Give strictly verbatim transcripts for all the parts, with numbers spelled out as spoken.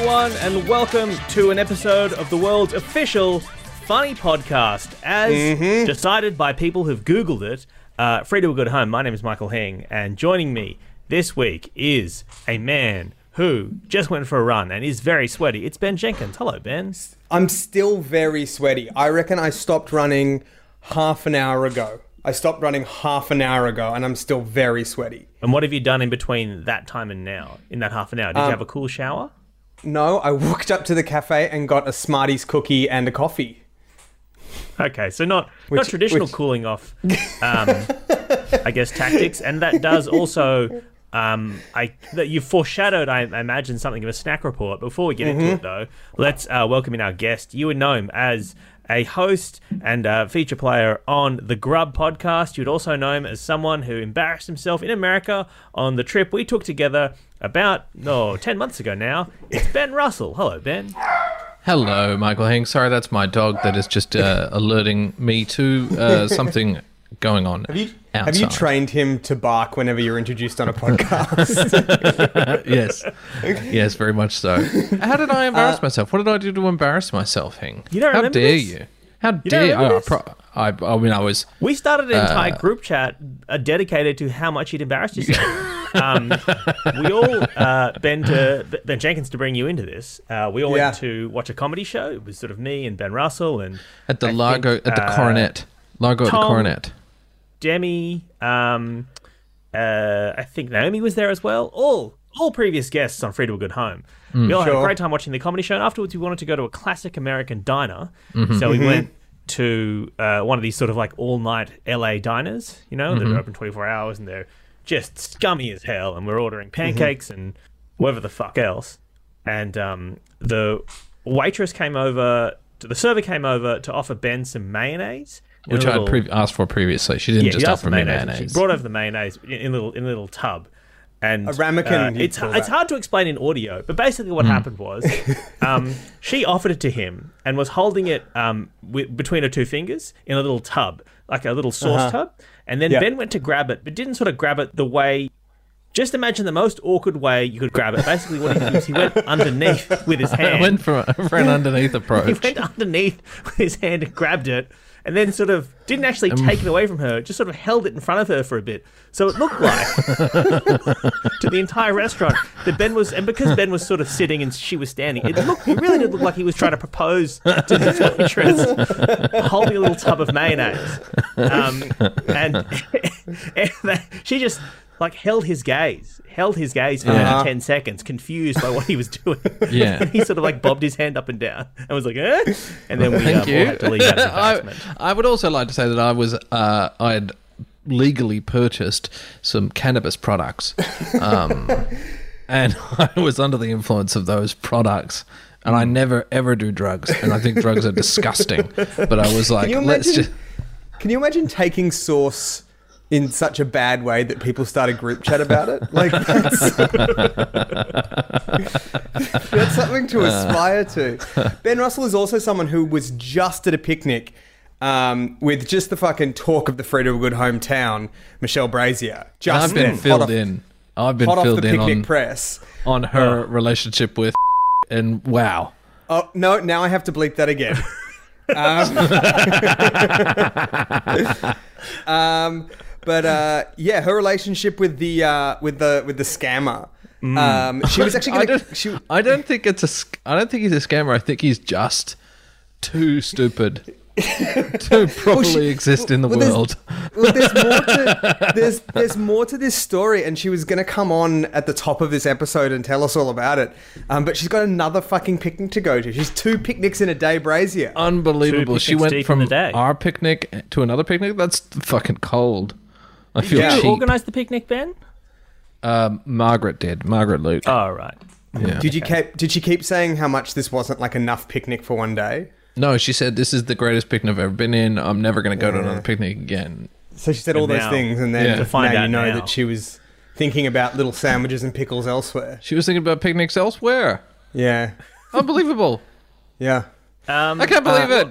everyone, and welcome to an episode of the world's official funny podcast, as mm-hmm. decided by people who've Googled it. Uh, free to a good home. My name is Michael Hing, and joining me this week is a man who just went for a run and is very sweaty. It's Ben Jenkins. Hello, Ben. I'm still very sweaty. I reckon I stopped running half an hour ago. I stopped running half an hour ago, and I'm still very sweaty. And what have you done in between that time and now, in that half an hour? Did um, you have a cool shower? No, I walked up to the cafe and got a Smarties cookie and a coffee. Okay, so not which, not traditional which... cooling off, um, I guess, tactics. And that does also, um, I that you foreshadowed, I, I imagine, something of a snack report. Before we get mm-hmm. into it, though, let's uh, welcome in our guest. You would know him as a host and a feature player on the Grub podcast. You'd also know him as someone who embarrassed himself in America on the trip we took together about, oh, ten months ago now. It's Ben Russell. Hello, Ben. Hello, Michael Hing. Sorry, that's my dog that is just uh, alerting me to uh, something going on have you, outside. Have you trained him to bark whenever you're introduced on a podcast? Yes. Yes, very much so. How did I embarrass uh, myself? What did I do to embarrass myself, Hing? You don't How remember dare this? you? How You dare don't I, remember I, pro- I? I mean, I was... We started an entire uh, group chat uh, dedicated to how much you'd embarrassed yourself. um, we all, uh, Ben, to, Ben Jenkins, to bring you into this, uh, we all yeah. went to watch a comedy show. It was sort of me and Ben Russell and... At the I Largo, think, at the uh, Coronet. Largo Tom, at the Coronet. Demi, um, uh, I think Naomi was there as well. All all previous guests on Free to a Good Home. Mm, we all sure. had a great time watching the comedy show, and afterwards we wanted to go to a classic American diner. Mm-hmm. So we mm-hmm. went to uh, one of these sort of like all-night L A diners, you know, mm-hmm. that are open twenty-four hours, and they're just scummy as hell, and we're ordering pancakes mm-hmm. and whatever the fuck else. And um, the waitress came over, the server came over to offer Ben some mayonnaise. Which I had pre- asked for previously. She didn't yeah, just offer me mayonnaise. mayonnaise. She brought over the mayonnaise in, in a little in a little tub, and a ramekin. Uh, it's it's hard to explain in audio, but basically what mm. happened was, um, she offered it to him and was holding it um, with, between her two fingers in a little tub, like a little sauce uh-huh. tub, and then yeah. Ben went to grab it, but didn't sort of grab it the way. Just imagine the most awkward way you could grab it. Basically, what he did was he went underneath with his hand. went for, a, for an underneath approach. He went underneath with his hand and grabbed it. And then sort of didn't actually um, take it away from her, just sort of held it in front of her for a bit. So it looked like to the entire restaurant that Ben was, and because Ben was sort of sitting and she was standing, it looked, it really did look like he was trying to propose to this waitress, holding a little tub of mayonnaise. Um, and, and she just like held his gaze, held his gaze for yeah. about ten seconds, confused by what he was doing. Yeah. And he sort of like bobbed his hand up and down and was like, eh? And then we Thank um, you. all had to leave out of the basement. I, I would also like to say that I was, uh, I had legally purchased some cannabis products. Um, and I was under the influence of those products. And I never, ever do drugs. And I think drugs are disgusting. But I was like, can let's imagine, just... Can you imagine taking sauce in such a bad way that people start a group chat about it? Like, that's, that's something to aspire to. Ben Russell is also someone who was just at a picnic um, with just the fucking talk of the Free to a Good hometown, Michelle Brazier. Just I've been then, filled off, in. I've been hot filled off the in picnic on, press. on her oh. relationship with and wow. Oh, no, now I have to bleep that again. um, um But uh, yeah, her relationship with the uh, with the with the scammer. Mm. Um, she was actually. Gonna, I, don't, she, I don't think it's a. I don't think he's a scammer. I think he's just too stupid to properly well, she, exist in the well, world. There's, well, there's more to there's there's more to this story, and she was going to come on at the top of this episode and tell us all about it. Um, but she's got another fucking picnic to go to. She's two picnics in a day, Brazier. Unbelievable. She went from our picnic to another picnic. That's fucking cold. I feel Did you cheap. organise the picnic, Ben? Um, Margaret did. Margaret Luke. Oh, right. Yeah. Did you keep? Did she keep saying how much this wasn't like enough picnic for one day? No, she said this is the greatest picnic I've ever been in. I'm never going to go yeah. to another picnic again. So she said all and those now, things, and then yeah. to find now out you know now. that she was thinking about little sandwiches and pickles elsewhere. She was thinking about picnics elsewhere. Yeah. Unbelievable. Yeah. Um, I can't believe uh,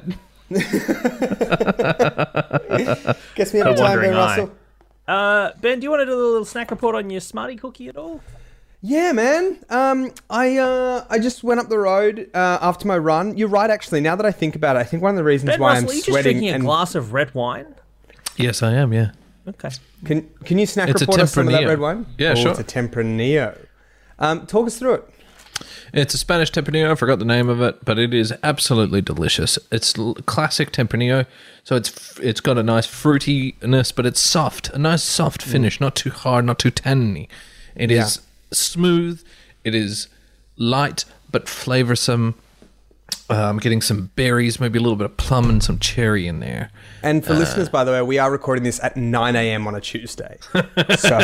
it. Guess we have a time, Ben Russell. Uh, Ben, do you want to do a little snack report on your Smartie cookie at all? Yeah, man. Um, I uh, I just went up the road uh, after my run. You're right, actually. Now that I think about it, I think one of the reasons Ben why Russell, I'm are you just sweating. drinking a and glass of red wine? Yes, I am. Yeah. Okay. Can can you snack It's a report us some of that Tempranillo. red wine? Yeah, oh, sure. It's a Tempranillo. Um, talk us through it. It's a Spanish Tempranillo. I forgot the name of it, but it is absolutely delicious. It's l- classic Tempranillo, so it's f- it's got a nice fruitiness, but it's soft, a nice soft finish, not too hard, not too tanniny. It Yeah. is smooth. It is light but flavoursome. Um, getting some berries, maybe a little bit of plum and some cherry in there. And Uh. for listeners, by the way, we are recording this at nine a.m. on a Tuesday. So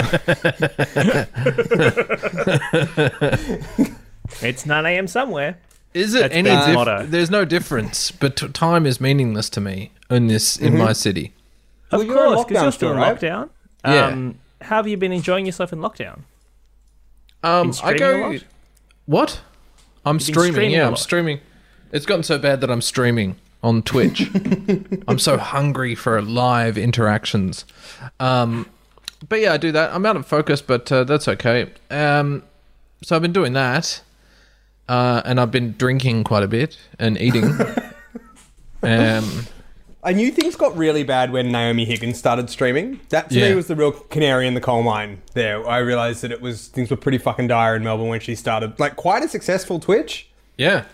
It's nine a.m. somewhere. Is it That's any? Ben's Dif- motto. there's no difference, but t- time is meaningless to me in this in my city. Of Well, you're in course, because lockdown you're still still, in right? lockdown. Yeah. Um, how have you been enjoying yourself in lockdown? Um, Been I streaming go. a lot? What? I'm been streaming. streaming a Yeah, I'm lot? streaming. It's gotten so bad that I'm streaming on Twitch. I'm so hungry for live interactions. Um, but yeah, I do that. I'm out of focus, but uh, that's okay. Um, so I've been doing that, uh, and I've been drinking quite a bit and eating. um, I knew things got really bad when Naomi Higgins started streaming. That to Yeah. me was the real canary in the coal mine. There, I realized that it was things were pretty fucking dire in Melbourne when she started. Like quite a successful Twitch. yeah.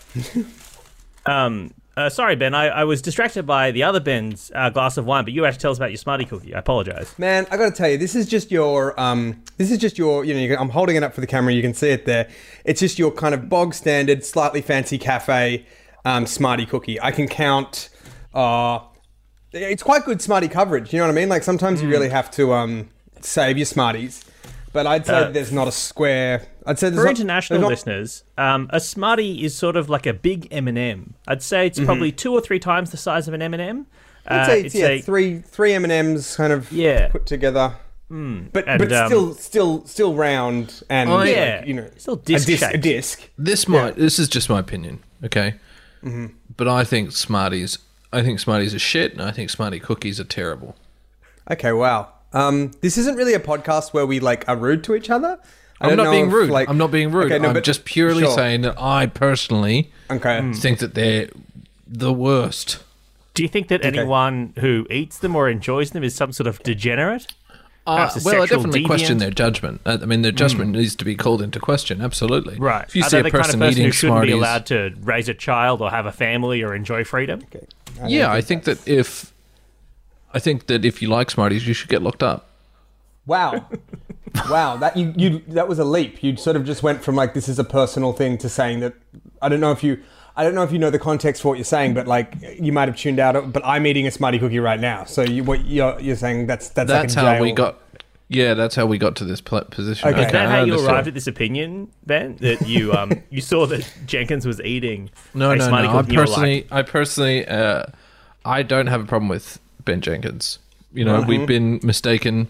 Um, uh, sorry, Ben. I, I was distracted by the other Ben's uh, glass of wine, but you have to tell us about your Smartie cookie. I apologize. Man, I got to tell you, this is just your, um, this is just your, you know, you can, I'm holding it up for the camera. You can see it there. It's just your kind of bog standard, slightly fancy cafe um, Smartie cookie. I can count. Uh, it's quite good Smartie coverage. You know what I mean? Like sometimes you really have to um, save your Smarties. But I'd say Uh, there's not a square. I'd say there's For not, international there's not- listeners, um, a Smartie is sort of like a big M and M. I'd say it's probably two or three times the size of an M and M. I'd Uh, say it's, yeah, a- three three M and M's kind of Yeah. put together. But And, but um, still still still round and Oh, like, yeah. you know Still a disc disc, a shaped. disc. This might. This is just my opinion, okay? Mm-hmm. But I think Smarties. I think Smarties are shit, and I think Smartie cookies are terrible. Okay, wow. Um, this isn't really a podcast where we like are rude to each other. I I'm don't not know being if, rude. like- I'm not being rude. Okay, no, I'm but- just purely sure. saying that I personally Okay. think that they're the worst. Do you think that anyone who eats them or enjoys them is some sort of degenerate? Uh, Perhaps a well, I sexual definitely question deviant? their judgment. I I mean, their judgment needs to be called into question. Absolutely. Right. If you Are see they a the kind of person person eating who shouldn't Smarties, be allowed to raise a child or have a family or enjoy freedom? Okay. yeah, I think that if I think that if you like Smarties, you should get locked up. Wow. Wow, that you, you that was a leap. You sort of just went from like this is a personal thing to saying that I don't know if you I don't know if you know the context for what you're saying, but like you might have tuned out. But I'm eating a Smartie cookie right now, so you what you're you're saying that's that's That's like a how we jail- got. Yeah, that's how we got to this pl- position. Okay. Is that I how you understand. arrived at this opinion, Ben? That you um you saw that Jenkins was eating No, a no, Smartie no. I cookie and you were personally, like, I personally, uh, I don't have a problem with Ben Jenkins. You know, we've been mistaken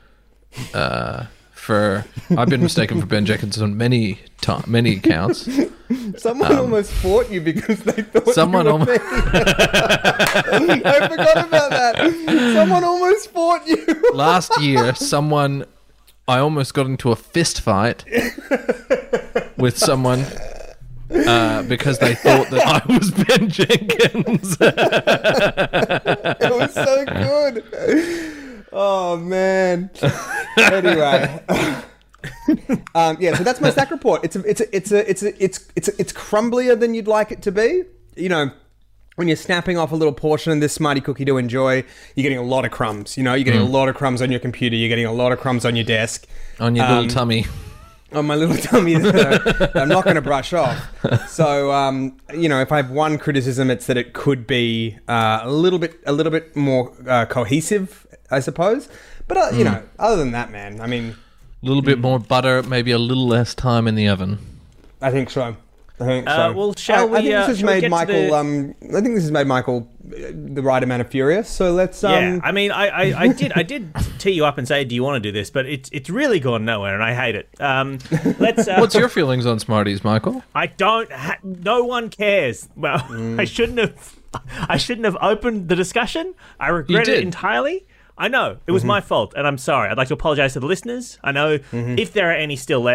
uh, for. I've been mistaken for Ben Jenkins on many time, many accounts. Someone almost fought you because they thought Um, Someone you were almo- me. I forgot about that. Someone almost fought you. Last year, someone, I almost got into a fist fight with someone. Uh, because they thought that I was Ben Jenkins. It was so good. Oh man. Anyway. um, yeah, so that's my stack report. It's a, it's a, it's a, it's a, it's it's it's crumblier than you'd like it to be. You know, when you're snapping off a little portion of this Smartie cookie to enjoy, you're getting a lot of crumbs. You know, you're getting a lot of crumbs on your computer. You're getting a lot of crumbs on your desk. On your Um, little tummy. On my little tummy that I'm not going to brush off. So, um, you know, if I have one criticism, it's that it could be uh, a little bit, a little bit more uh, cohesive, I suppose. But uh, you know, other than that, man, I mean, A little bit more butter, maybe a little less time in the oven. I think so. I think Uh, so. well, shall I, we, I think uh, this has shall we made get to Michael. the- Um, I think this has made Michael uh, the right amount of furious. So let's. Um, yeah, I mean, I, I, I did I did tee you up and say, do you want to do this? But it's it's really gone nowhere, and I hate it. Um, let's. Uh, What's your feelings on Smarties, Michael? I don't. Ha- no one cares. Well, Mm. I shouldn't have. I shouldn't have opened the discussion. I regret You it did. entirely. I know it was Mm-hmm. my fault, and I'm sorry. I'd like to apologize to the listeners. I know if there are any still left,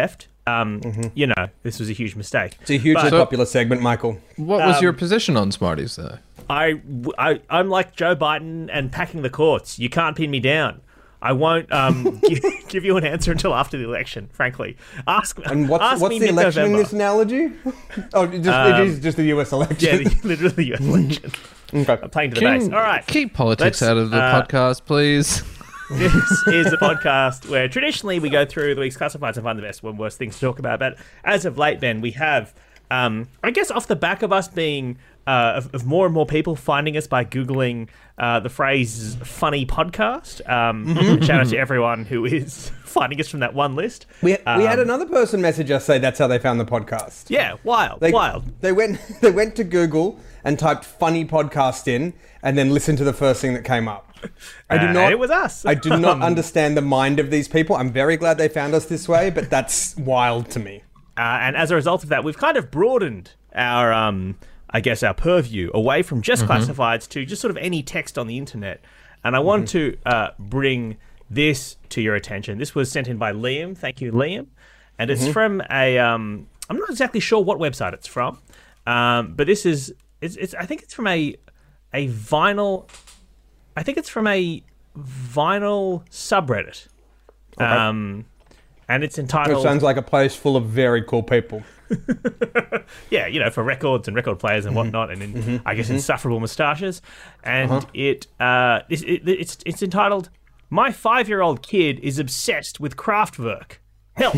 um, mm-hmm. you know, this was a huge mistake. It's a hugely but, popular segment, Michael. What was um, your position on Smarties, though? I, I, I'm like Joe Biden and packing the courts. You can't pin me down. I won't um, give, give you an answer until after the election, frankly. Ask And what's, ask what's me the election mid-November. in this analogy? oh, just, Um, it is just the U S election. Yeah, the, literally the U S election. Okay. I'm playing to the Can base. All right. Keep politics Let's, out of the uh, podcast, please. This is a podcast where traditionally we go through the week's classifieds and find the best and worst things to talk about. But as of late, Ben, we have, um, I guess, off the back of us being, uh, of, of more and more people finding us by Googling uh, the phrase funny podcast. Um, Mm-hmm. Shout out to everyone who is finding us from that one list. We, um, we had another person message us say that's how they found the podcast. Yeah, wild, They, wild. They went, they went to Google and typed funny podcast in and then listened to the first thing that came up. I do Uh, not. and it was us. I do not Um, understand the mind of these people. I'm very glad they found us this way, but that's wild to me. Uh, and as a result of that, we've kind of broadened our, um, I guess, our purview away from just Mm-hmm. classifieds to just sort of any text on the internet. And I want to uh, bring this to your attention. This was sent in by Liam. Thank you, Liam. And it's Mm-hmm. from a, um, I'm not exactly sure what website it's from, um, but this is, it's, it's, I think it's from a, a vinyl, I think it's from a vinyl subreddit. Okay. Um, and it's It entitled... sounds like a place full of very cool people. Yeah, you know, for records and record players and whatnot, and in, Mm-hmm. I guess insufferable moustaches. And Uh-huh. it, uh, it, it, it's it's entitled "My Five-Year-Old Kid is Obsessed with Kraftwerk." Help!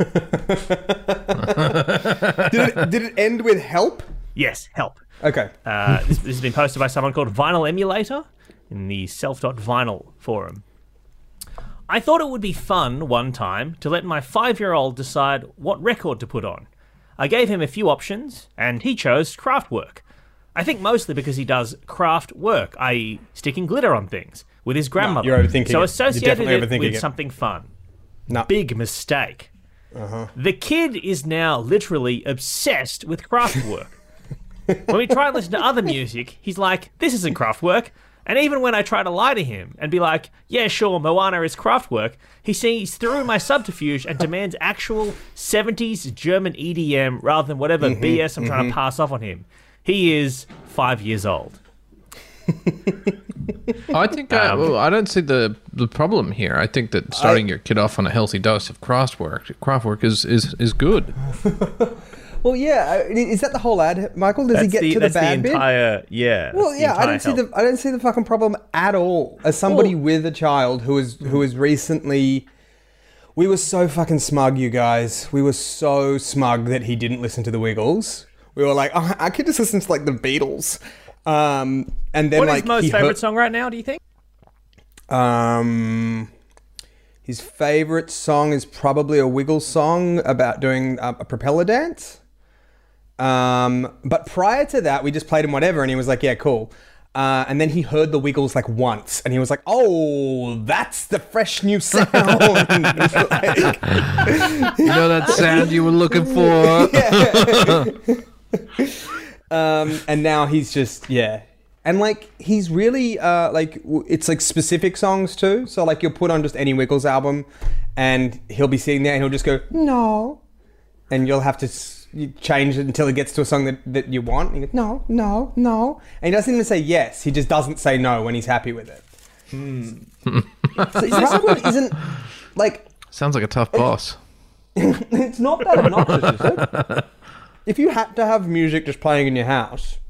Did it, did it end with help? Yes, help. Okay. Uh, this, this has been posted by someone called Vinyl Emulator in the self.vinyl forum. I thought it would be fun one time to let my five-year-old decide what record to put on. I gave him a few options, and he chose Kraftwerk. I think mostly because he does craft work, that is sticking glitter on things, with his grandmother. you're overthinking it. So You're associated definitely it overthinking with it. something fun. No. Big mistake. Uh-huh. The kid is now literally obsessed with Kraftwerk. When we try and listen to other music, he's like, this isn't Kraftwerk. And even when I try to lie to him and be like, yeah, sure, Moana is Kraftwerk, he sees through my subterfuge and demands actual seventies German E D M rather than whatever Mm-hmm, B S I'm trying to pass off on him. He is five years old. I think I, Um, well, I don't see the the problem here. I think that starting your kid off on a healthy dose of Kraftwerk, Kraftwerk is is is good. Well, yeah. uh, Is that the whole ad, Michael? Does That's he get the, to the that's bad the bit? entire, yeah. Well, that's the yeah, I entire don't see help. the I don't see the fucking problem at all. As somebody Well- with a child who is who is recently, we were so fucking smug, you guys. We were so smug that he didn't listen to the Wiggles. We were like, oh, I could just listen to like the Beatles. Um, and then What is like Mo's he favourite heard- song right now, do you think? Um, his favorite song is probably a Wiggles song about doing uh, a propeller dance. Um, but prior to that, we just played him whatever, and he was like, "Yeah, cool." Uh, and then he heard the Wiggles like once, and he was like, "Oh, that's the fresh new sound." It's like- You know that sound you were looking for. um, and now he's just yeah. And like he's really uh, like w- it's like specific songs too. So like you'll put on just any Wiggles album, and he'll be sitting there and he'll just go no, and you'll have to s- you change it until it gets to a song that, that you want. And he goes no, no, no, and he doesn't even say yes. He just doesn't say no when he's happy with it. So Kraftwerk isn't like Sounds like a tough boss. it's not that obnoxious, is it? If you had to have music just playing in your house.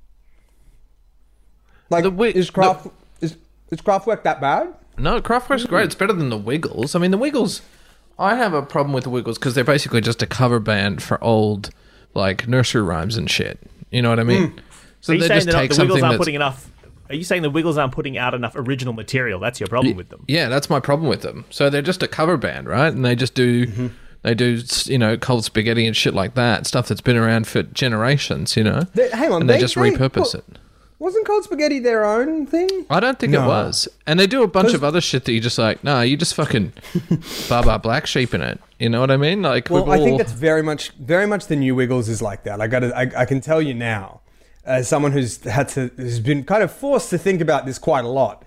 Like, The wi- is Kraft is is Kraftwerk that bad? No, Kraftwerk's great. It's better than the Wiggles. I mean, the Wiggles. I have a problem with the Wiggles because they're basically just a cover band for old, like nursery rhymes and shit. You know what I mean? So Are you they saying just that not- take the something Wiggles aren't that's putting enough... Are you saying the Wiggles aren't putting out enough original material? That's your problem with them. yeah, that's my problem with them. So they're just a cover band, right? And they just do. Mm-hmm. They do, you know, cold spaghetti and shit like that. Stuff that's been around for generations, you know? They- hang on, And they, they- just they- repurpose well- it. Wasn't Cold Spaghetti their own thing? I don't think No. it was. And they do a bunch 'Cause- of other shit that you just like, nah, you just fucking Baba Black Sheep in it. You know what I mean? Like, Well, we've I think all- that's very much, very much the new Wiggles is like that. I got, I, I can tell you now, as someone who's had to, who's been kind of forced to think about this quite a lot.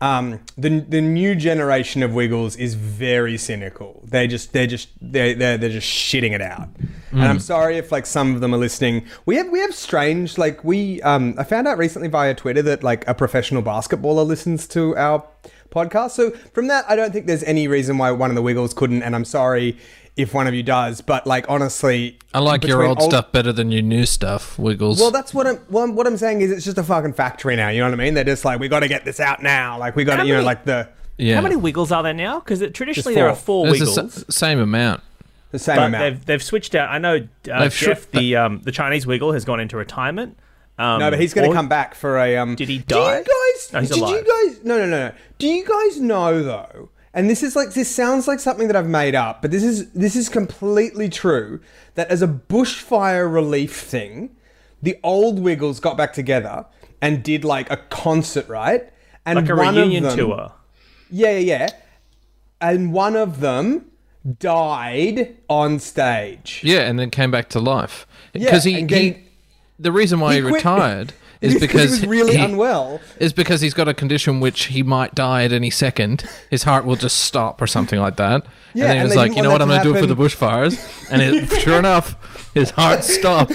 Um, the the new generation of Wiggles is very cynical. They just they're just they they're, they're just shitting it out. Mm. And I'm sorry if like some of them are listening. We have we have strange like we um I found out recently via Twitter that like a professional basketballer listens to our podcast. So from that, I don't think there's any reason why one of the Wiggles couldn't. And I'm sorry if one of you does, but like honestly, I like your old, old stuff better than your new stuff, Wiggles. Well, that's what I'm. Well, what I'm saying is, it's just a fucking factory now. You know what I mean? They're just like, we got to get this out now. Like we got to, you know, like the. Yeah. How many Wiggles are there now? Because traditionally there are four There's Wiggles. The s- same amount. The same but amount. They've they've switched out. I know uh, Jeff, the um the Chinese Wiggle, has gone into retirement. Um, no, but he's going to come back for a. Um, did he die? Do you guys? No, he's did alive. you guys? No, no, no, no. Do you guys know though? And this is like this sounds like something that I've made up, but this is this is completely true. That as a bushfire relief thing, the old Wiggles got back together and did like a concert, right? And like a one reunion of them, tour. Yeah, yeah, yeah. And one of them died on stage. Yeah, and then came back to life Yeah, because he, and getting- he. The reason why he, He quit- retired is because he was really he, unwell. Is because he's got a condition which he might die at any second. His heart will just stop or something like that. Yeah, and then he and was they like, didn't you know want what, I'm that going to to do it for the bushfires. And it, sure enough, his heart stopped.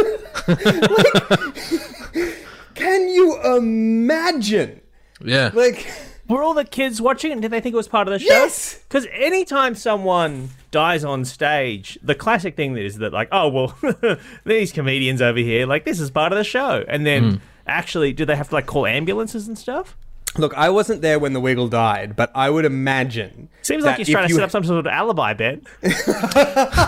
Can you imagine? Yeah. Like, Were all the kids watching it and did they think it was part of the show? yes. Because anytime someone dies on stage, the classic thing is that, like, oh, well, these comedians over here, like, this is part of the show. And then, mm. actually, do they have to, like, call ambulances and stuff? Look, I wasn't there when the Wiggle died, but I would imagine. Seems like he's trying to you... set up some sort of alibi, Ben. What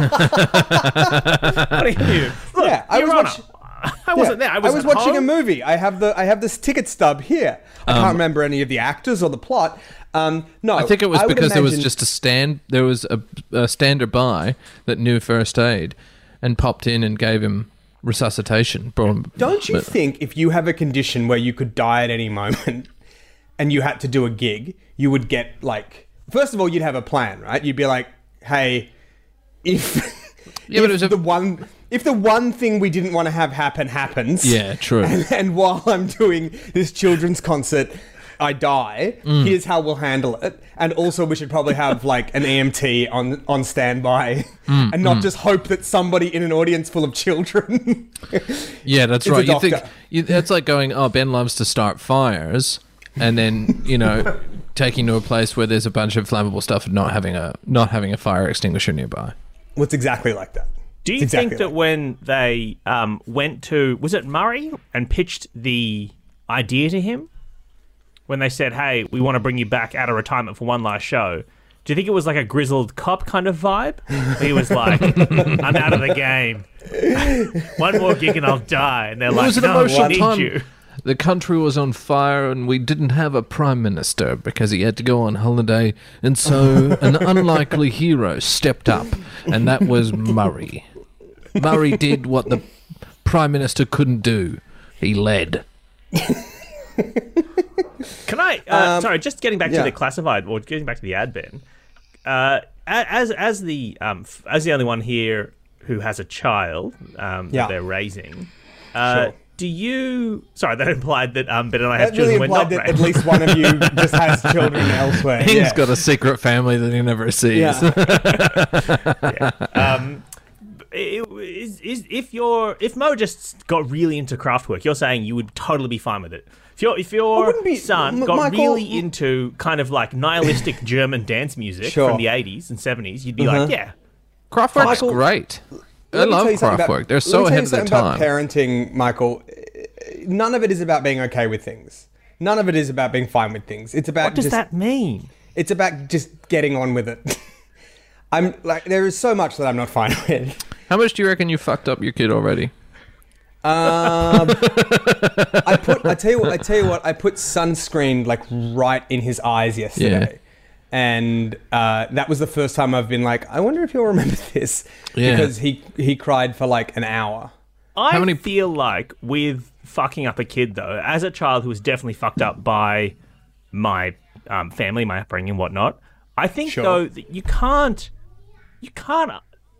are you? Look, yeah, I was Honor, watching. I wasn't yeah, there. I was, I was at watching home. a movie. I have the I have this ticket stub here. I um, can't remember any of the actors or the plot. Um, no, I think it was I because imagine... there was just a stand. There was a, a stander by that knew first aid, and popped in and gave him resuscitation. Him, Don't you but, think if you have a condition where you could die at any moment, and you had to do a gig, you would get like first of all you'd have a plan, right? You'd be like, hey, if yeah, if but it was a, the one. If the one thing we didn't want to have happen happens, yeah, true. And, and while I'm doing this children's concert, I die. Mm. Here's how we'll handle it. And also, we should probably have like an E M T on on standby, mm, and not mm. just hope that somebody in an audience full of children. Yeah, that's right. You think you, that's like going, oh, Ben loves to start fires, and then you know, taking to a place where there's a bunch of flammable stuff and not having a not having a fire extinguisher nearby. Well, it's exactly like that. Do you exactly think that like when they um, went to, was it Murray, and pitched the idea to him, when they said, hey, we want to bring you back out of retirement for one last show, do you think it was like a grizzled cop kind of vibe? He was like, I'm out of the game. One more gig and I'll die. And they're it like, was an no, emotional we need time. you. The country was on fire and we didn't have a prime minister because he had to go on holiday. And so an unlikely hero stepped up, and that was Murray. Murray did what the prime minister couldn't do. He led. Can I, uh, um, sorry, just getting back yeah. to the classified, or getting back to the ad, Ben. Uh, as as the um, as the only one here who has a child um, yeah. that they're raising, uh, sure. do you? Sorry, that implied that um, Ben and I have that children. really We're implied not that at least one of you just has children elsewhere. He's yeah. got a secret family that he never sees. Yeah. yeah. Um, is, is, if you're if Mo just got really into Kraftwerk, you're saying you would totally be fine with it. If your if your be, son M- got Michael, really into kind of like nihilistic German dance music sure. from the eighties and seventies, you'd be uh-huh. like, yeah, Kraftwerk's Michael, great. I Let me love tell you something Kraftwerk. about- They're so let me ahead of tell their you time. something about parenting, Michael. None of it is about being okay with things. None of it is about being fine with things. It's about what does just, that mean? It's about just getting on with it. I'm like, there is so much that I'm not fine with. How much do you reckon you fucked up your kid already? Um, I put. I tell you what. I tell you what. I put sunscreen like right in his eyes yesterday, yeah. and uh, that was the first time I've been like, I wonder if he'll remember this, yeah. because he he cried for like an hour. I How many- feel like with fucking up a kid though, as a child who was definitely fucked up by my um, family, my upbringing, and whatnot. I think Sure. though that you can't, you can't,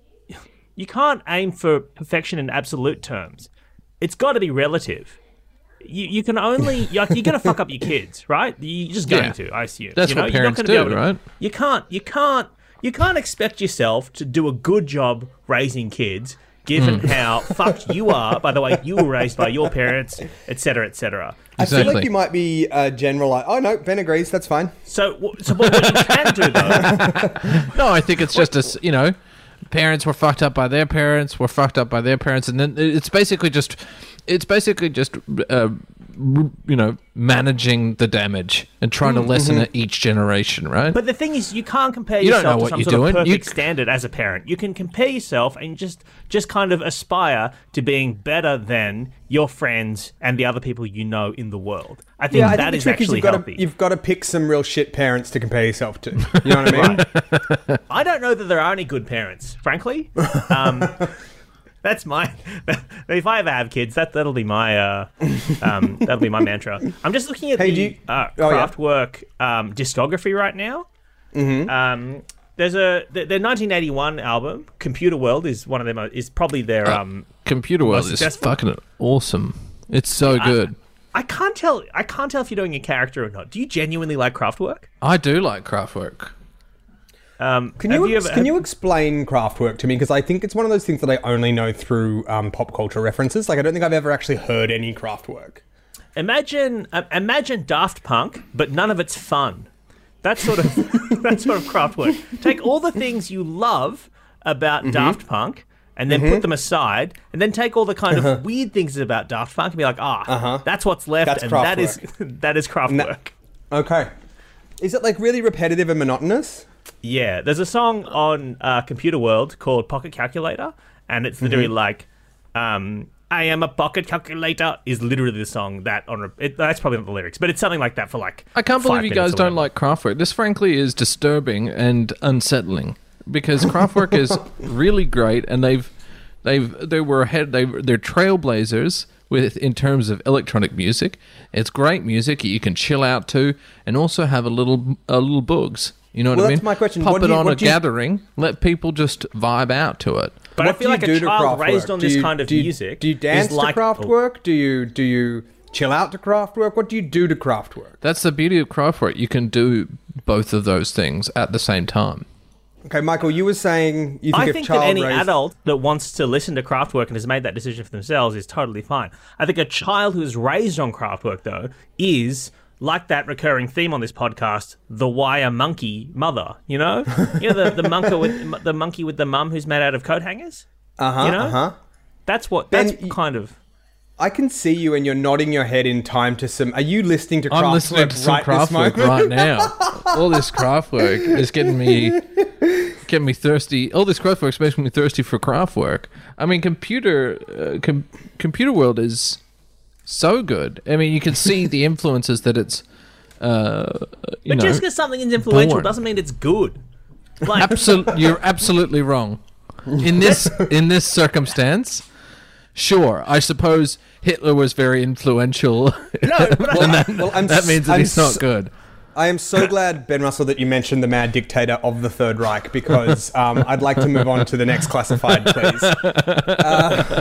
you can't aim for perfection in absolute terms. It's got to be relative. you, you can only you're, you're going to fuck up your kids, right? You're just going Yeah. to, I assume. That's you know? what You're not parents gonna be do, able to- right? You can't, you can't, you can't expect yourself to do a good job raising kids, given Hmm. how fucked you are by the way you were raised by your parents, et cetera, et cetera. I feel Exactly. like you might be uh, general. Like, oh no, Ben agrees. That's fine. So, wh- so what, what you can do though, No, I think it's just a, s- you know, parents were fucked up by their parents, were fucked up by their parents, and then it's basically just, it's basically just, uh, r- you know, managing the damage and trying to lessen it each generation, right? but the thing is, you can't compare You don't yourself know to what some you're sort doing. of You perfect c- standard as a parent. You can compare yourself and just, just kind of aspire to being better than your friends and the other people you know in the world. I think Yeah, I that think the is trick is actually you've got healthy. to you've got to pick some real shit parents to compare yourself to. You know what I mean? I don't know that there are any good parents, frankly. Um, that's my. If I ever have kids, that that'll be my. Uh, um, that'll be my mantra. I'm just looking at Hey, the do you- uh, Oh, yeah. Kraftwerk um, discography right now. Mm-hmm. Um, there's a their their nineteen eighty-one album, Computer World, is one of them. Is probably their. Um, Computer World is successful? fucking awesome. It's so good. I can't tell. I can't tell if you're doing a character or not. Do you genuinely like Kraftwerk? I do like Kraftwerk. Um, Can have you, ever- can you explain Kraftwerk to me? Because I think it's one of those things that I only know through um, pop culture references. Like I don't think I've ever actually heard any Kraftwerk. Imagine, uh, imagine Daft Punk, but none of it's fun. That's sort of that's sort of Kraftwerk. Take all the things you love about Mm-hmm. Daft Punk, and then put them aside, and then take all the kind of weird things about Daft Punk, and be like, ah, Uh-huh. that's what's left, That's and that is Kraftwerk. that is Kraftwerk. Okay. Is it like really repetitive and monotonous? Yeah, there's a song on uh, Computer World called Pocket Calculator, and it's literally Mm-hmm. like, um, I am a pocket calculator is literally the song that on it, that's probably not the lyrics, but it's something like that for like. I can't five believe you minutes guys or don't whatever. like Kraftwerk. This, frankly, is disturbing and unsettling because Kraftwerk is really great, and they've they've they were ahead. They they're trailblazers with in terms of electronic music. It's great music you can chill out to, and also have a little a little boogs. You know what Well, I mean? that's my question. Pop What do it you- on what a do you- gathering. Let people just vibe out to it. But What I feel do like you a do to child Kraftwerk? raised on Do this you- kind of do you- music. Do you dance is like, to Kraftwerk? Do you do you chill out to Kraftwerk? What do you do to Kraftwerk? That's the beauty of Kraftwerk. You can do both of those things at the same time. Okay, Michael, you were saying you think I if think child that any raised... adult that wants to listen to Kraftwerk and has made that decision for themselves is totally fine. I think a child who is raised on Kraftwerk, though, is like that recurring theme on this podcast, the wire monkey mother. You know, you know the the monkey with the monkey with the mum who's made out of coat hangers. Uh huh. you know? Uh huh. That's what. Ben, That's y- kind of. I can see you and you're nodding your head in time to some. Are you listening to Kraftwerk I'm listening to some right this Kraftwerk moment? right now. All this Kraftwerk is getting me, getting me thirsty. All this Kraftwerk is making me thirsty for Kraftwerk. I mean, computer, uh, com- computer world is so good. I mean, you can see the influences that it's, uh, you But know. just because something is influential born. doesn't mean it's good. Like, Absol- you're absolutely wrong. In this in this circumstance, sure, I suppose Hitler was very influential. no, but I, and that, well, I'm that s- means that I'm he's not s- good. I am so glad, Ben Russell, that you mentioned the mad dictator of the Third Reich because um, I'd like to move on to the next classified, please. Uh,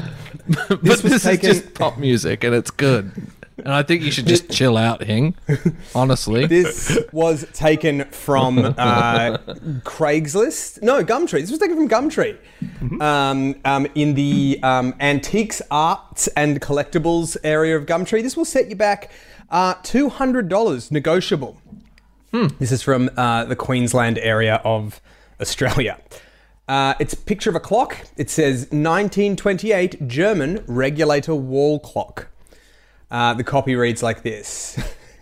But this this, was taken. is just pop music, and it's good. And I think you should just chill out, Hing. Honestly, This was taken from uh, Craigslist. No, Gumtree. This was taken from Gumtree. Um, um, in the um, antiques, arts, and collectibles area of Gumtree. This will set you back uh, two hundred dollars negotiable. This is from uh, the Queensland area of Australia. Uh, it's a picture of a clock. It says nineteen twenty-eight German regulator wall clock. Uh, the copy reads like this.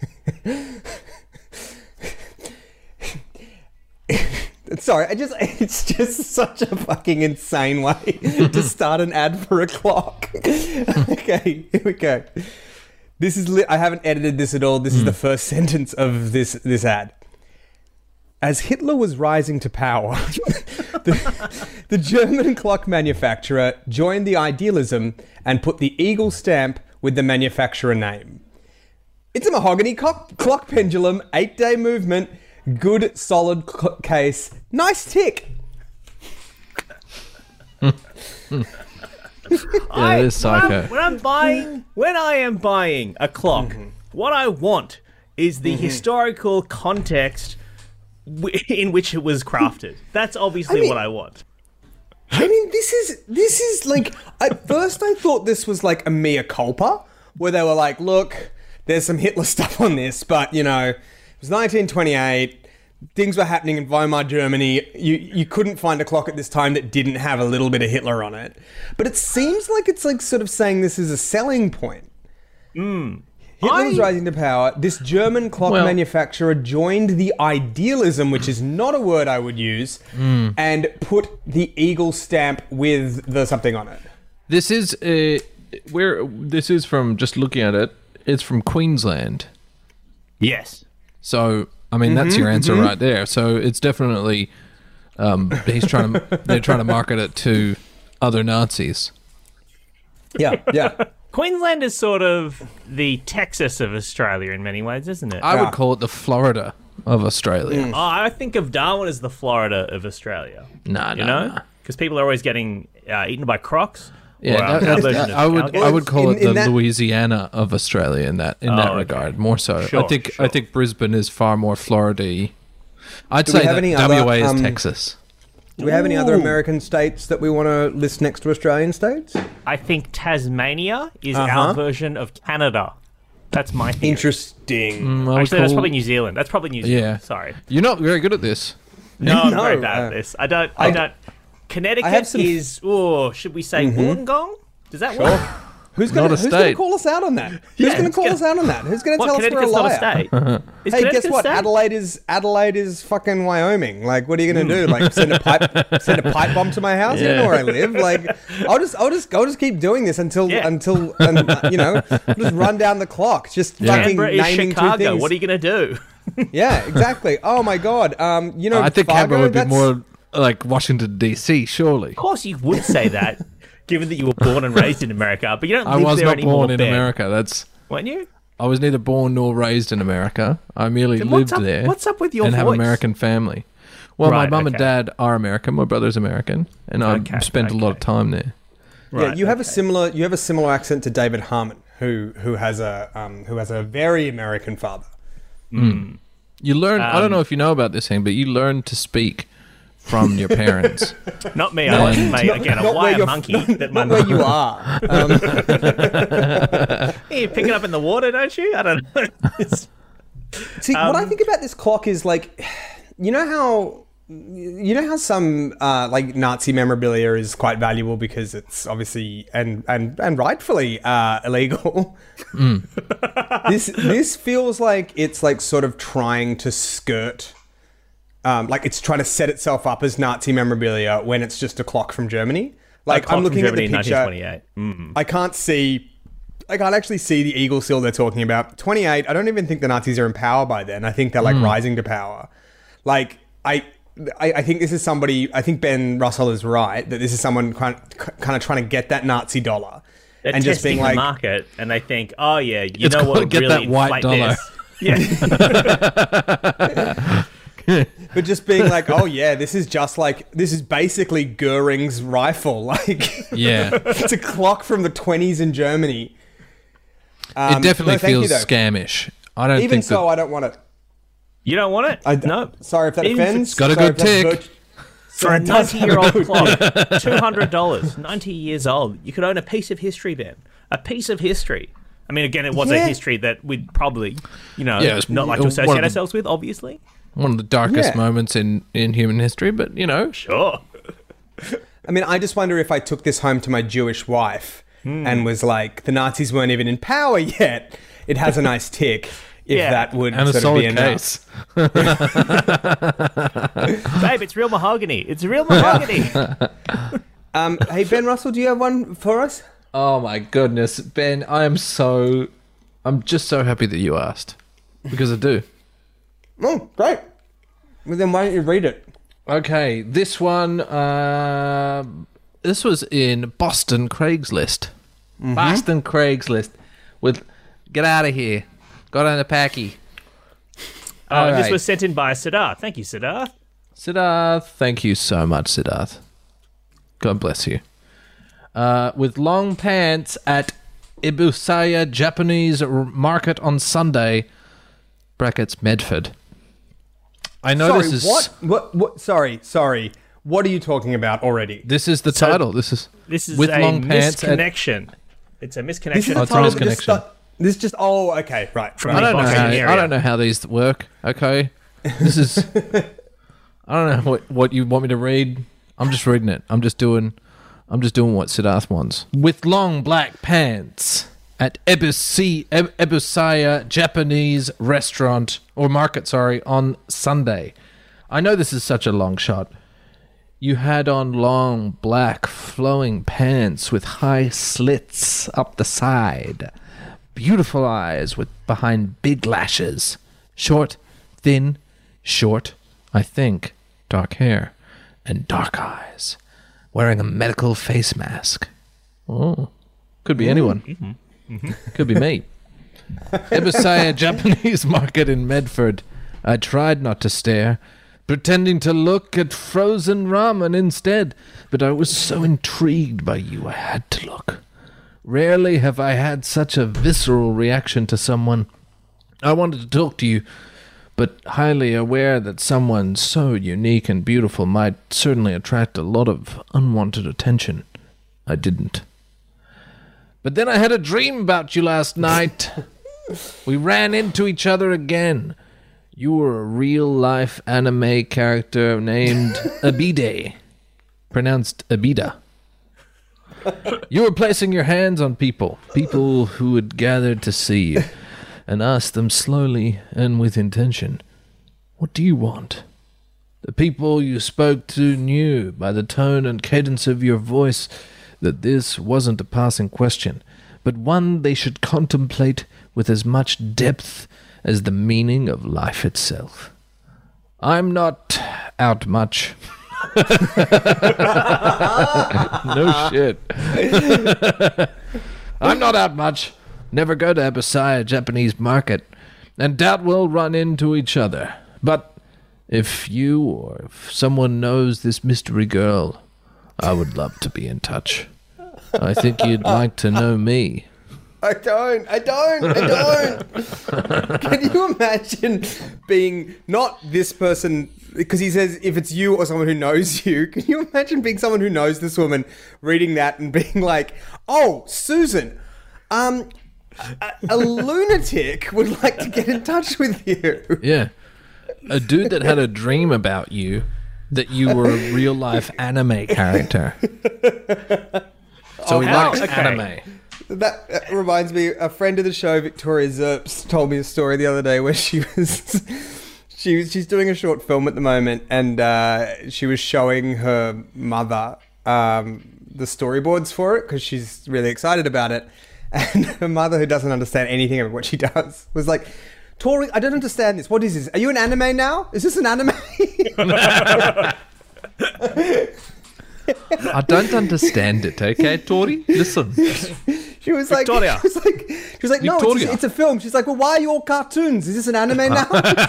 Sorry, I just it's just such a fucking insane way to start an ad for a clock. Okay, here we go. This is li- I haven't edited this at all. This is the first sentence of this this ad. As Hitler was rising to power, the, the German clock manufacturer joined the idealism and put the eagle stamp with the manufacturer name. It's a mahogany clock, clock pendulum, eight-day movement, good solid cl- case, nice tick. I, it is psycho. When I'm, when I'm buying, when I am buying a clock, mm-hmm. what I want is the mm-hmm. historical context w- in which it was crafted. That's obviously I mean, what I want. I mean, this is this is like. At first, I thought this was like a mea culpa, where they were like, "Look, there's some Hitler stuff on this, but you know, it was nineteen twenty-eight." Things were happening in Weimar Germany. You you couldn't find a clock at this time that didn't have a little bit of Hitler on it. But it seems like it's like sort of saying this is a selling point. Mm. Hitler I... was rising to power. This German clock well, manufacturer joined the idealism, which is not a word I would use, mm. and put the eagle stamp with the something on it. This is a, where this is from. Just looking at it, it's from Queensland. Yes. So. I mean, that's mm-hmm, your answer mm-hmm. right there. So it's definitely um, he's trying to they're trying to market it to other Nazis. Yeah, yeah. Queensland is sort of the Texas of Australia in many ways, isn't it? I yeah. would call it the Florida of Australia. Mm. Oh, I think of Darwin as the Florida of Australia. Nah, you nah, know, because nah. people are always getting uh, eaten by crocs. Yeah, or, that, uh, that, I would alligators. I would call in, it the that... Louisiana of Australia in that in oh, that okay. regard more so. Sure, I think sure. I think Brisbane is far more Florida-y. I'd Do say we have that any W A other, is um, Texas. Do we have any other Ooh. American states that we want to list next to Australian states? I think Tasmania is Uh-huh. our version of Canada. That's my theory. Interesting. Mm, I would Actually, that's call- probably New Zealand. That's probably New Zealand. Yeah. Sorry. You're not very good at this. No, I'm No, very bad uh, at this. I don't. I, I- don't. Connecticut I have some- is. Oh, should we say Wollongong? Does that work? Who's Not going a who's going to state. call us out on that? Who's Yeah, going to it's call gonna- us out on that? Who's going to What? tell us we're a Connecticut's not a liar? state. Is Hey, Connecticut guess a what? state? Adelaide is Adelaide is fucking Wyoming. Like, what are you going to do? Like, send a pipe send a pipe bomb to my house? You don't know where I live. Like, I'll just I'll just I'll just keep doing this until Yeah. until and, uh, you know just run down the clock. Just Yeah. fucking Canberra is naming two Chicago. things. What are you going to do? Yeah, exactly. Oh my god. Um, you know, I think Fargo, Canberra would be that's- more like Washington D C. Surely. Of course, you would say that, given that you were born and raised in America, but you don't I live was there not anymore. born in Ben. America. That's Weren't you? I was neither born nor raised in America. I merely Then lived what's up- there. what's up with your and have voice? American family. Well, Right, my mum and okay. dad are American. My brother's American, and Okay, I've spent a lot of okay. time there. Yeah, Right, you have a okay. similar you have a similar accent to David Harmon, who who has a um who has a very American father. You learn. I Um, don't know if you know about this thing, but you learn to speak from your parents. Not me. I was mate, again a Not where wire you're- monkey not- that my not where mum. you are. Um, You pick it up in the water, don't you? I don't know. It's- See, what I Um, think about this clock is like, you know how, you know how some uh, like Nazi memorabilia is quite valuable because it's obviously and and and rightfully uh, illegal. this this feels like it's like sort of trying to skirt, um, like it's trying to set itself up as Nazi memorabilia when it's just a clock from Germany. Like clock I'm looking from at the Germany in picture. nineteen twenty-eight. Mm. I can't see. I can't actually see the eagle seal they're talking about. twenty-eight. I don't even think the Nazis are in power by then. I think they're like rising to power. Like I, I, I think this is somebody. I think Ben Russell is right that this is someone kind of, kind of trying to get that Nazi dollar They're and just testing being like, the market, and they think, oh yeah, you It's know gotta what would get really that white inflate dollar. this? Yeah. but just being like, oh yeah, this is just like this is basically Goering's rifle. Like, Yeah. it's a clock from the twenties in Germany. Um, It definitely no, thank you, feels though. scammish. I don't Even think so, that, I don't want it. You don't want it? I no. Sorry if that Even if offends. it's got a Sorry good if that's tick. virtu- For a It does have a ninety-year-old good clock, two hundred dollars, ninety years old. You could own a piece of history, Ben. A piece of history. I mean, again, it was Yeah. a history that we'd probably, you know, Yeah, it's not like to one associate of the- ourselves with, obviously. one of the darkest Yeah. moments in, in human history, but you know, Sure. I mean, I just wonder if I took this home to my Jewish wife Hmm. and was like, the Nazis weren't even in power yet. It has a nice tick. If Yeah. that would and a sort of be solid enough. case. Babe, it's real mahogany. It's real mahogany. Um, hey, Ben Russell, do you have one for us? Oh my goodness, Ben! I am so, I'm just so happy that you asked, because I do. Oh, great. Well, then why don't you read it? Okay, this one, uh, this was in Boston Craigslist. Boston Craigslist with, get out of here, got on the packy. Oh, All and this right. was sent in by Siddharth. Thank you, Siddharth. Siddharth, thank you so much, Siddharth. God bless you. uh, with long pants at Ibusaya Japanese Market on Sunday. Brackets Medford. I know sorry, this is what? What? What? Sorry, sorry. What are you talking about already? This is the So, title. This is This is with a long pants. At, misconnection. It's a misconnection. This is Oh, the it's a title that just misconnection. stu- This just. Oh, okay, right. From right. I don't know. Boxing How, area. I don't know how these work. Okay, this is. I don't know what what you want me to read. I'm just reading it. I'm just doing. I'm just doing what Siddharth wants. With long black pants at Ebusi, Eb- Ebusaya Japanese restaurant or market, sorry, on Sunday. I know this is such a long shot. You had on long black flowing pants with high slits up the side. Beautiful eyes with behind big lashes. Short, thin, short, I think, dark hair, and dark eyes. Wearing a medical face mask. Oh, could be anyone. Mm-hmm. Could be me. Ebusaya Japanese Market in Medford. I tried not to stare, pretending to look at frozen ramen instead, but I was so intrigued by you I had to look. Rarely have I had such a visceral reaction to someone. I wanted to talk to you, but highly aware that someone so unique and beautiful might certainly attract a lot of unwanted attention. I didn't. But then I had a dream about you last night. We ran into each other again. You were a real-life anime character named Abide, pronounced Abida. You were placing your hands on people, people who had gathered to see you, and asked them slowly and with intention, "What do you want?" The people you spoke to knew by the tone and cadence of your voice that this wasn't a passing question, but one they should contemplate with as much depth as the meaning of life itself. I'm not out much. No shit. I'm not out much. Never go to Ebusaya Japanese Market, and doubt we'll run into each other. But if you or if someone knows this mystery girl, I would love to be in touch. I think you'd like to know me. I don't. I don't. I don't. Can you imagine being not this person? Because he says if it's you or someone who knows you. Can you imagine being someone who knows this woman, reading that and being like, "Oh, Susan, um, a, a lunatic would like to get in touch with you." Yeah. A dude that had a dream about you that you were a real life anime character. So Oh, he how- likes okay. anime. That, that reminds me, a friend of the show, Victoria Zerps, told me a story the other day where she was, she was, she's doing a short film at the moment, and uh, she was showing her mother um, the storyboards for it because she's really excited about it, and her mother, who doesn't understand anything of what she does, was like, "Tori, I don't understand this. What is this? Are you an anime now? Is this an anime?" I don't understand it, okay, Tori? Listen. She was like, Victoria. she was like, she was like, no, it's, Victoria. it's a film. She's like, well, why are you all cartoons? Is this an anime now?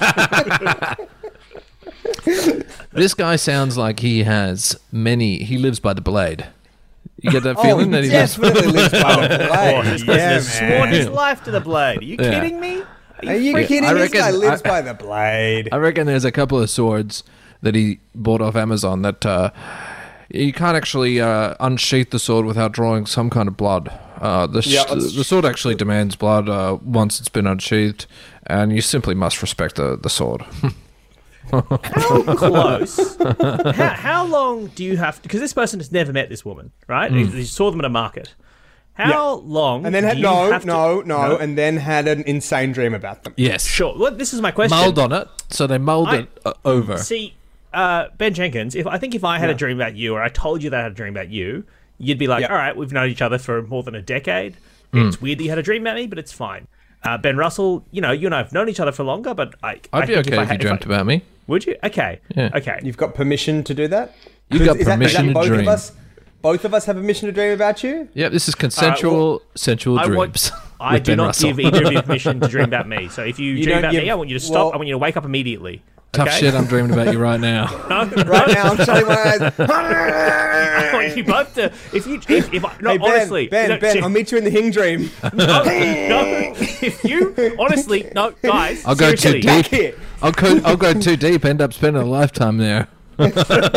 This guy sounds like he has many, he lives by the blade. You get that feeling that he lives by definitely lives by the Oh, blade. this Yeah, person has sworn his man. life to the blade. Are you Yeah. kidding me? Are you Yeah, kidding? I This guy reckon- lives I- by the blade. I reckon there's a couple of swords that he bought off Amazon that uh, you can't actually uh, unsheath the sword without drawing some kind of blood. Uh, the, sh- Yeah, that's the sword actually demands blood uh, once it's been unsheathed, and you simply must respect the, the sword. How close? how, how long do you have to... Because this person has never met this woman, right? Hmm. He, he saw them at a market. How long And then do had you no, have to- no, no, and then had an insane dream about them. Yes. Sure. Well, this is my question. Mold on it, so they mold I- it uh, over. See, uh, Ben Jenkins, if I think if I had a dream about you, or I told you that I had a dream about you, you'd be like, Yeah. all right, we've known each other for more than a decade. It's weird that you had a dream about me, but it's fine. Uh, Ben Russell, you know, you and I have known each other for longer, but I, I'd I be think okay I if had- you dreamt I, about me. Would you? Okay. Yeah. Okay. You've got permission to do that? You've got Is that- is that permission to both dream. Of us, both of us have permission to dream about you? Yep, this is consensual, Uh, well, sensual I dreams. want- I with do Ben not Russell. give either of you permission to dream about me. So if you, You dream don't about give- me, I want you to stop. well- I want you to wake up immediately. Tough okay? shit, I'm dreaming about you right now. No, Right now, I'm shutting my eyes. I want you both to. If you, if, if I, no, Hey, Ben, honestly, Ben, no, Ben, see- I'll meet you in the Hing Dream. no, no, if you honestly, no, guys, I'll go too seriously, deep. Back here. I'll go, I'll go too deep, end up spending a lifetime there. But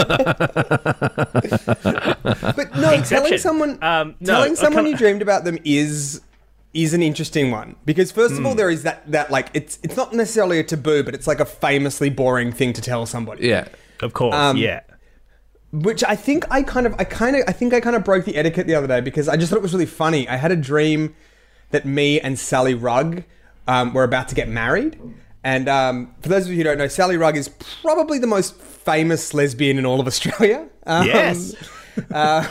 no, Exception. telling someone, Um, no, telling I someone can't- you dreamed about them is is an interesting one because first of all, there is that that like it's it's not necessarily a taboo, but it's like a famously boring thing to tell somebody. Yeah. Of course, Um, yeah. Which I think I kind of, I kind of, I think I kind of broke the etiquette the other day because I just thought it was really funny. I had a dream that me and Sally Rugg um, were about to get married. And um, for those of you who don't know, Sally Rugg is probably the most famous lesbian in all of Australia. Um, Yes. Uh,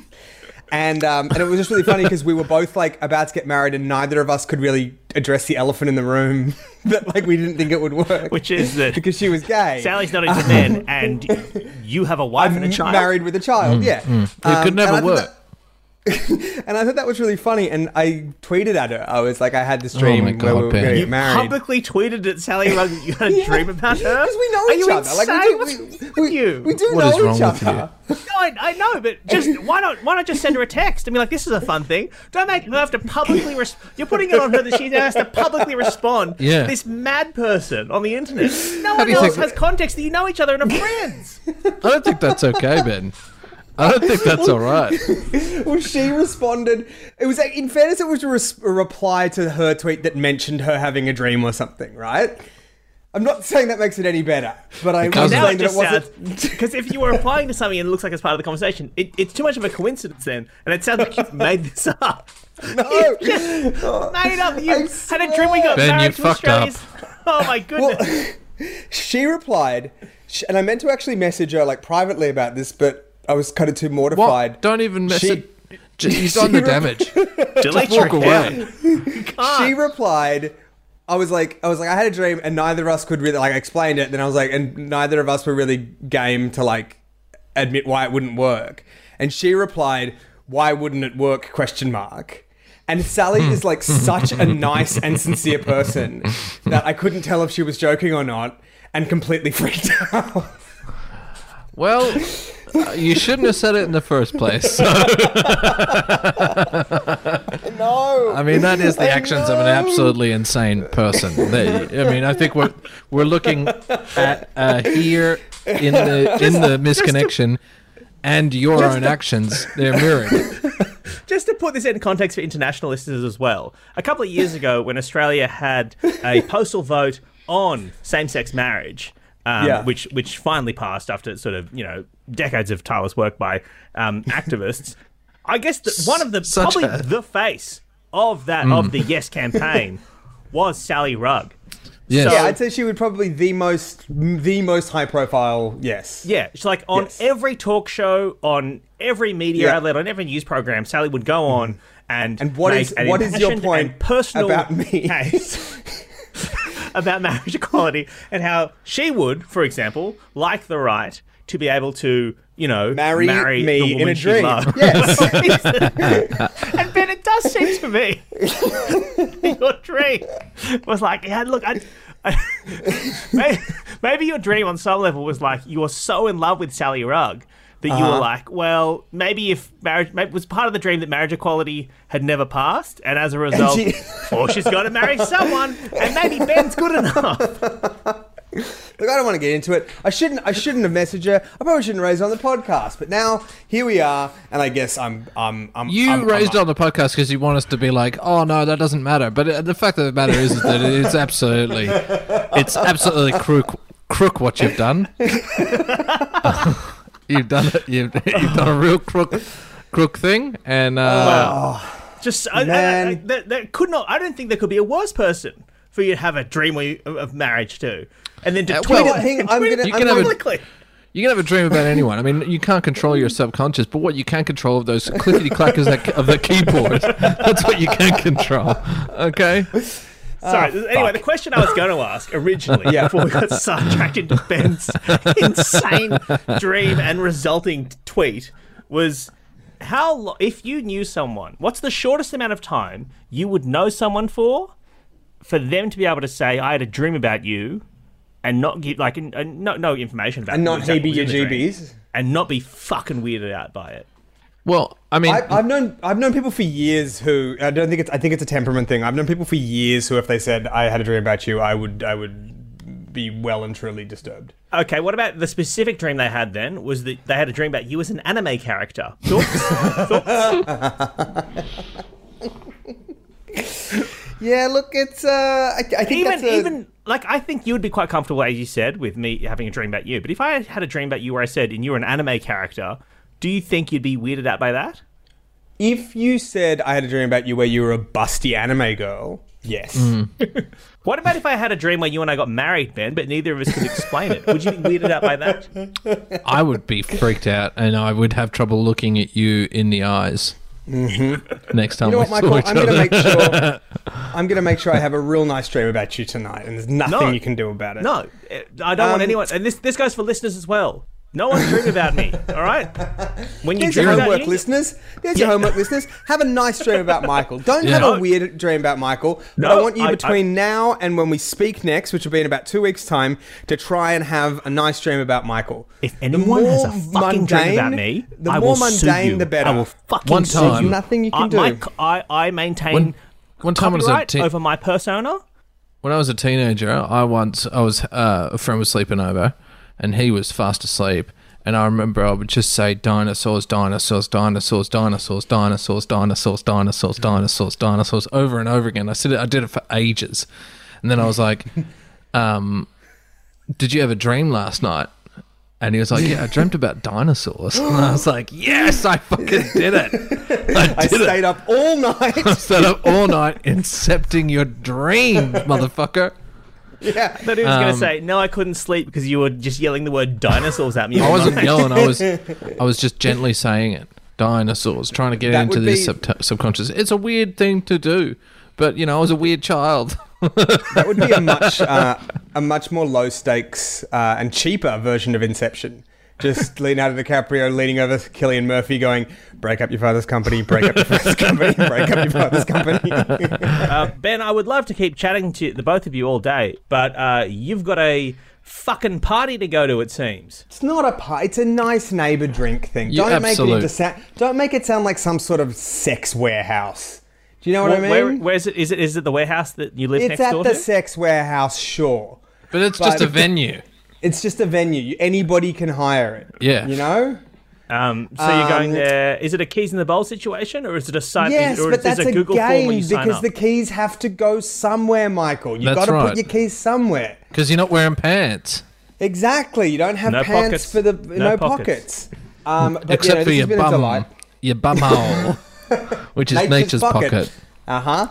and um, and it was just really funny because we were both like about to get married and neither of us could really address the elephant in the room that like we didn't think it would work. Which is that because she was gay. Sally's not into men, and you have a wife and a child. Married with a child, yeah. It Um, could and never I thought work. that- and I thought that was really funny, and I tweeted at her. I was like, I had this dream my where God, we were Ben. going to You get married. publicly tweeted at Sally Rugg that you had a Yeah. dream about her? Because we know Are each you other. insane? Like, we do, What's we, with we, you? we do What know is wrong each with other. No, I, I know, but just why not? Why not just send her a text and be like, "This is a fun thing." Don't make her have to publicly. Res- You're putting it on her that she now has to publicly respond Yeah. to this mad person on the internet. No How one do you else think- has context that you know each other and are friends. I don't think that's okay, Ben. I don't think that's all right. Well, she responded. It was, in fairness, it was a, res- a reply to her tweet that mentioned her having a dream or something, right? I'm not saying that makes it any better, but I was Because- Now saying it that it just wasn't. sounds because if you were replying to something and it looks like it's part of the conversation, it, it's too much of a coincidence then, and it sounds like you've made this up. No. You just made up. You I had a dream we got Ben, you married to fucked up. Australia's. Oh my goodness. She replied, sh- and I meant to actually message her like privately about this, but I was kind of too mortified. What? Don't even mess She- it. Just, you've done the she- damage. Delete Walk your away. account. She replied, I was like, I was like, I had a dream, and neither of us could really like I explained it. Then I was like, and neither of us were really game to like admit why it wouldn't work. And she replied, "Why wouldn't it work?" Question mark. And Sally is like such a nice and sincere person that I couldn't tell if she was joking or not, and completely freaked out. Well, uh, you shouldn't have said it in the first place. So, No. I mean, that is the actions of an absolutely insane person. They, I mean, I think we're we're looking at uh, here in the in the misconnection and your own actions. They're mirrored. Just to put this in context for international listeners as well, a couple of years ago when Australia had a postal vote on same-sex marriage, um, Yeah. which which finally passed after sort of, you know, decades of tireless work by um, activists, I guess that one of the, Such probably a- the face of that, of the Yes campaign was Sally Rugg. Yes. Yeah, I'd say she would probably the most the most high profile. Yes. Yeah, it's like on Yes. every talk show, on every media Yeah. outlet, on every news program, Sally would go on and And what make is- an what is your impassioned point and personal about me? case about marriage equality and how she would, for example, like the right to be able to, you know, Marry, marry me the woman in a she dream. loved. Yes. And Ben, it does seem to me your dream was like, yeah, look, I, I, maybe, maybe your dream on some level was like you were so in love with Sally Rugg that you Uh-huh. were like, well, maybe if marriage maybe it was part of the dream that marriage equality had never passed, and as a result, she- or she's got to marry someone, and maybe Ben's good enough. Look, I don't want to get into it. I shouldn't. I shouldn't have messaged her. I probably shouldn't raise it on the podcast. But now here we are, and I guess I'm. I'm. I'm You I'm, raised I'm, it on the podcast because you want us to be like, oh no, that doesn't matter. But uh, the fact of the matter is that it's absolutely, it's absolutely crook, crook what you've done. you've done it. You've, you've done a real crook, crook thing, and uh, Just I, I, I, Man. there, there could not. I don't think there could be a worse person for you to have a dream where you, of, of marriage to, and then to Uh, tweet well, it, hang- and I'm tweet gonna- it You can have a- publicly. you can have a dream about anyone. I mean, you can't control your subconscious, but what you can control of those clickety clackers of the keyboard. That's what you can control. Okay. Sorry. Oh, anyway, fuck. the question I was going to ask originally, Yeah. before we got sidetracked into Ben's insane dream and resulting tweet, was how lo- if you knew someone, what's the shortest amount of time you would know someone for, for them to be able to say, "I had a dream about you," and not give like and, and no no information about And it, not exactly what was in the dream, heebie-jeebies. and not be fucking weirded out by it. Well, I mean, I, I've known I've known people for years who I don't think it's I think it's a temperament thing. I've known people for years who, if they said I had a dream about you, I would I would be well and truly disturbed. Okay, what about the specific dream they had then? Was that they had a dream about you as an anime character? Thoughts? Thoughts? Yeah, look, it's uh, I, I think Even that's a, even like I think you would be quite comfortable, as you said, with me having a dream about you. But if I had a dream about you where I said and you were an anime character, do you think you'd be weirded out by that? if you said I had a dream about you where you were a busty anime girl, yes. Mm. What about if I had a dream where you and I got married, Ben, but neither of us could explain it? Would you be weirded out by that? I would be freaked out, and I would have trouble looking at you in the eyes. Mm-hmm. Next time You know we what, saw Michael? each I'm going to other. make sure. I'm going to make sure I have a real nice dream about you tonight, and there's nothing No. you can do about it. No, I don't want Um, anyone. And this this goes for listeners as well. No one dream about me, all right? When you There's dream your about homework, you, listeners. There's Yeah. your homework, listeners. Have a nice dream about Michael. Don't Yeah. have No. a weird dream about Michael. But No, I want you I- between now and when we speak next, which will be in about two weeks' time, to try and have a nice dream about Michael. If anyone has a fucking dream about me, the I more will sue mundane, you. the better. I will fucking One sue time- you. Nothing you can I, do. my- I, I maintain One- one time I was a copyright teen- over my persona. When I was a teenager, I once I was uh, a friend was sleeping over, and he was fast asleep. And I remember I would just say dinosaurs, dinosaurs, dinosaurs, dinosaurs, dinosaurs, dinosaurs, dinosaurs, dinosaurs, dinosaurs over and over again. I said it, I did it for ages, and then I was like, um, "Did you have a dream last night?" And he was like, "Yeah, I dreamt about dinosaurs." And I was like, "Yes, I fucking did it! I I did stayed it! up all night. I stayed up all night incepting your dream, motherfucker." Yeah. But he was going to Um, say, no, I couldn't sleep because you were just yelling the word dinosaurs at me. I all wasn't night. yelling. I was, I was just gently saying it. Dinosaurs, trying to get That into would this be- sub- subconscious. It's a weird thing to do, but you know, I was a weird child. That would be a much uh, a much more low stakes uh, and cheaper version of Inception. Just Leonardo DiCaprio leaning over Cillian Murphy, going, "Break up your father's company, break up your father's company, break up your father's company." Uh, Ben, I would love to keep chatting to the both of you all day, but uh, you've got a fucking party to go to, it seems. It's not a pie. It's a nice neighbor drink thing. Yeah, don't make it absolute. into sa- Don't make it sound like some sort of sex warehouse. Do you know what I mean? Where, where is it? Is it is it the warehouse that you live it's next at door the to? sex warehouse, sure. But it's just But- a venue. It's just a venue. Anybody can hire it. Yeah. You know? Um, so you're going Um, there. Is it a keys in the bowl situation, or is it a site? Yes, or but is that's it a, a Google form game where you sign because up? the keys have to go somewhere, Michael. You've That's got to right. put your keys somewhere. Because you're not wearing pants, Exactly. You don't have No pants pockets. for the No no, pockets. pockets. Um, but, except you know, for this your has been a bum, delight. your bum hole, which is nature's, pocket. Uh huh.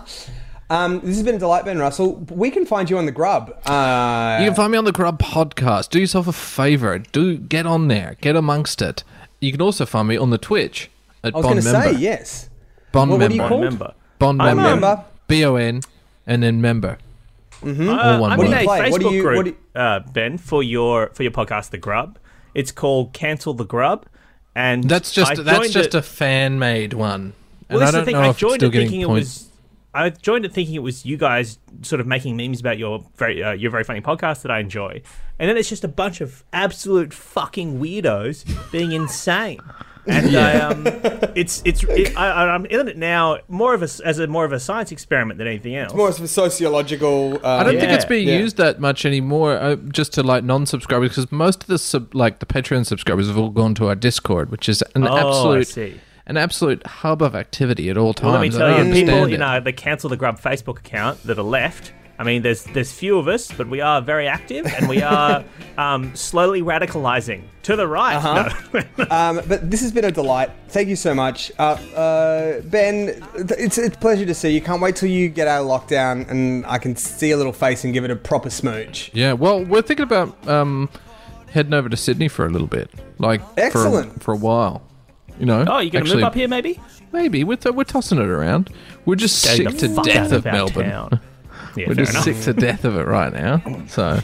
Um, this has been a delight, Ben Russell. We can find you on the Grub. Uh, You can find me on the Grub podcast. Do yourself a favour. Do get on there. Get amongst it. You can also find me on the Twitch at I was Bond going to Member. say yes. Bond Well, what do you Member. call- Remember. Bond I'm Member. a member. B O N and then member. Uh, All one I'm word. in What a do you play? What do Facebook you- group, what do you- uh, Ben, for your for your podcast, The Grub. It's called Cancel the Grub, and That's just I that's joined just it, a fan made one. Well, and I this is the don't thing. know I if it's joined still it thinking getting it points. was. I joined it thinking it was you guys sort of making memes about your very uh, your very funny podcast that I enjoy, and then it's just a bunch of absolute fucking weirdos being insane. And I, um, it's it's it, I, I'm in it now more of a as a more of a science experiment than anything else. More of a sociological. Uh, I don't think Yeah, it's being yeah. used that much anymore, uh, just to like non-subscribers, because most of the sub, like the Patreon subscribers have all gone to our Discord, which is an Oh, I absolute see. an absolute hub of activity at all times. Well, let me I tell don't you, people, understand you it. know, the Cancel the Grub Facebook account that are left. I mean, there's there's few of us, but we are very active, and we are um, slowly radicalizing to the right. Uh-huh. No. Um, but this has been a delight. Thank you so much, uh, uh, Ben. It's, it's a pleasure to see you. Can't wait till you get out of lockdown and I can see a little face and give it a proper smooch. Yeah, well, we're thinking about um, heading over to Sydney for a little bit, like Excellent. for, for a while. You know, Oh, you're going to actually, move up here, maybe? Maybe we're th- we're tossing it around. We're just Getting sick the to fuck death out of our Melbourne. town. Yeah, We're fair just enough. sick to death of it right now. So.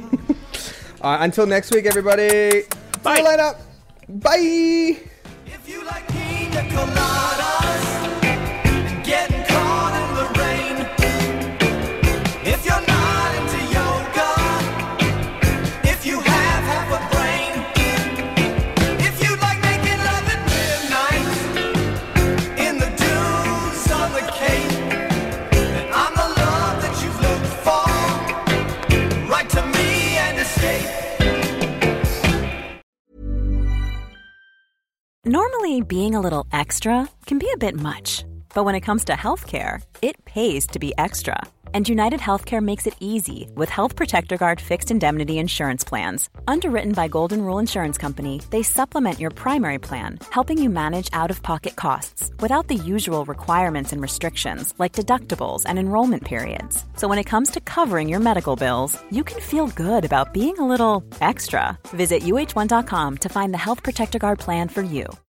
Uh, until next week, everybody. Bye. See you later. Bye. If you like pina coladas and getting caught in the rain, if you're not into yoga Normally, being a little extra can be a bit much, but when it comes to healthcare, it pays to be extra. And United Healthcare makes it easy with Health Protector Guard fixed indemnity insurance plans. Underwritten by Golden Rule Insurance Company, they supplement your primary plan, helping you manage out-of-pocket costs without the usual requirements and restrictions like deductibles and enrollment periods. So when it comes to covering your medical bills, you can feel good about being a little extra. Visit U H one dot com to find the Health Protector Guard plan for you.